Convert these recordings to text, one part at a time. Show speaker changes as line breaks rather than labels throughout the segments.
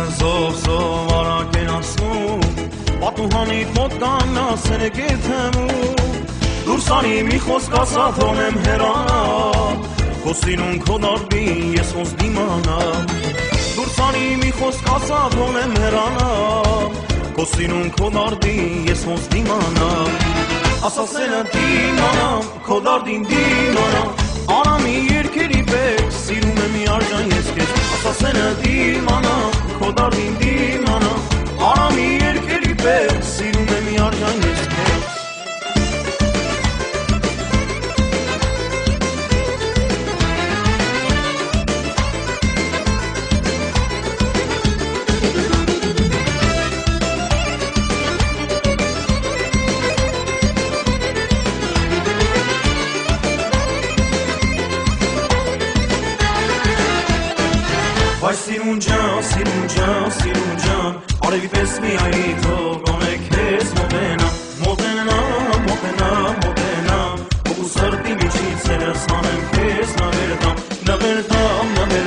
zov zov araken asmou Պատուհանիդ մոտ կանասեն է գեթեմու Դուրսանի մի խոսք ասա թոնեմ հերանա Քո սիրուն քո նարդին ես ոնց դիմանա Դուրսանի մի խոսք ասա թոնեմ հերանա Քո սիրուն քո նարդին ես ոնց դիմանա Ասասենը դիմանամ քո նարդին դիմանամ Արամի երկերի պես սիրում եմ իարժան ես քեզ Ասասենը դիմանամ քո նարդին դիմանամ Արամի երկերի պես սիրում եմ իարժան ես քեզ Վայ սիրուն ջան, արևի պես մի այրի թող գոնե քեզ մոտենամ Հոգու սրտի միջից երես հանեմ քեզ նվերդամ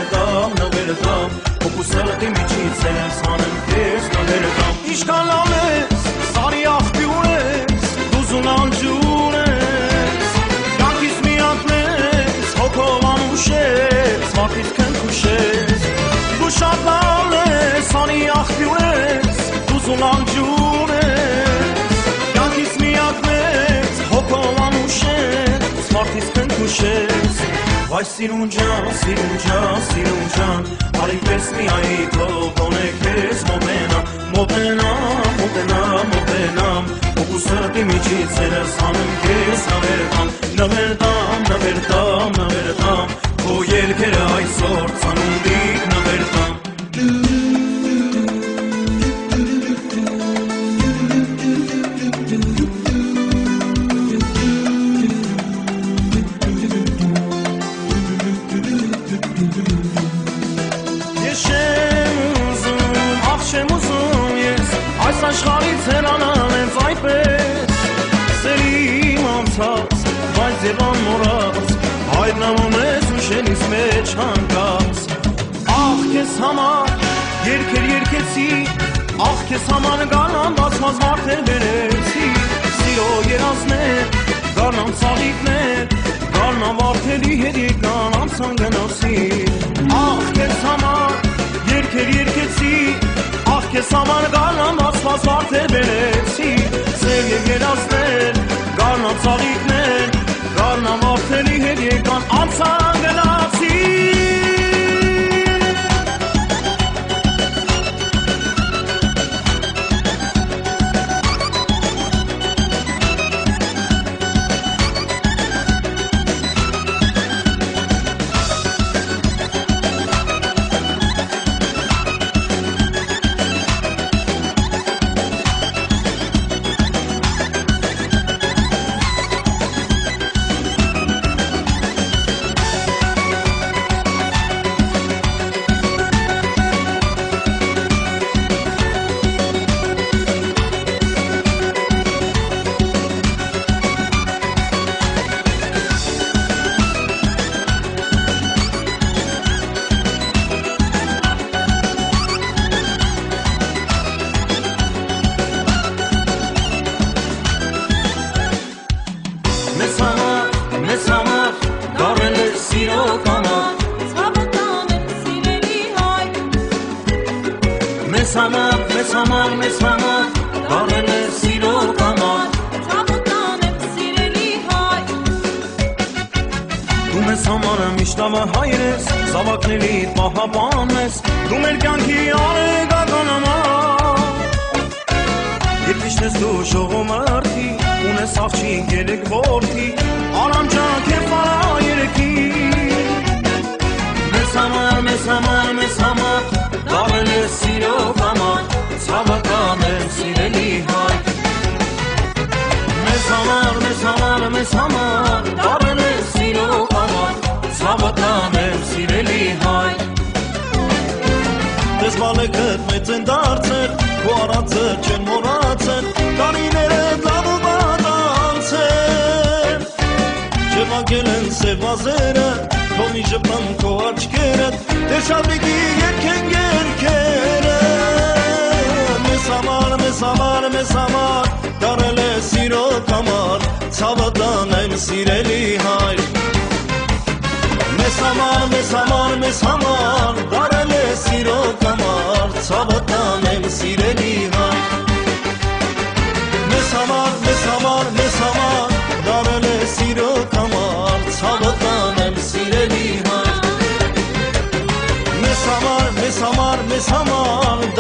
Հոգու սրտի միջից երես հանեմ քեզ նվերդամ Իշկան լավ ես, սարի աղբյուր ես, դուզուն անջուր ես Կյանքիս միակն ես, հոգով անուշ ես, մարդից քնքուշ ես Դու շատ լավ ես, անի աղբյուր ես, դուզուն անջուր ես Կյանքիս միակն ես, հոգով անուշ ես, մարդից քնքուշ ես Վայ սիրուն ջան, արի պես մի այրի թող գոնե քեզ մոտենամ Հոգու սրտի միջից երես հանեմ քեզ նվերդամ Քո ելքերը այսօր ծանունդիկ նվերդամ Այս աշխարից հեռանալ ենք այդպես Սերիմ անցած, բայց և անմորած Հայտնվում ես ուշենիս մեջ հանկած Աղ կեզ համար երկեր երկեցի Աղ կեզ համար գարնան բացված մարդեր վերեցի Սիրո երազներ, գարնան ծաղիկներ Գարնան վարդերի հետ եկան անցան գնոսի Աղ կեզ համար երկեր երկեցի Աղ կեզ համար գարնան բացված մարդեր վերեցի Սև և երազներ, գարնան ծաղիկներ Գարնան մարդերի հետ եկան անցան գնացի Մեզ համար դարել է սիրո կանար
Ցավական եմ սիրելի հայ
Մեզ համար դարել է սիրո կանար
Ցավական եմ սիրելի հայ
Դու մեզ համար միշտ լավը հայր ես Զավակներիդ պահապան ես Դու մեր կյանքի արեգական համար Երբ իշտ ես դու ժողոմրդի Ունես աղջիկ երեք որդի Արամ ջան քեզ վարա երեքի Մեզ համար դարել է սիրո կանար Ցավական եմ սիրելի հայ Մեզ համար դարել է սիրո կանար Ցավական եմ սիրելի հայ Դες բալեքդ մեծ են դարձել Քո արածը չեն մոռացել Տարիները լավ ու վատ անցել Չեղագել են սև վազերը Քո մի ժպտան քո աչքերը Դե շարունակի երգեն երգերը սիրելի հայր մեզ համար դարել է սիրո կամար ցավը տանեմ սիրելի հայր մեզ համար դարել է սիրո կամար ցավը տանեմ սիրելի հայր մեզ համար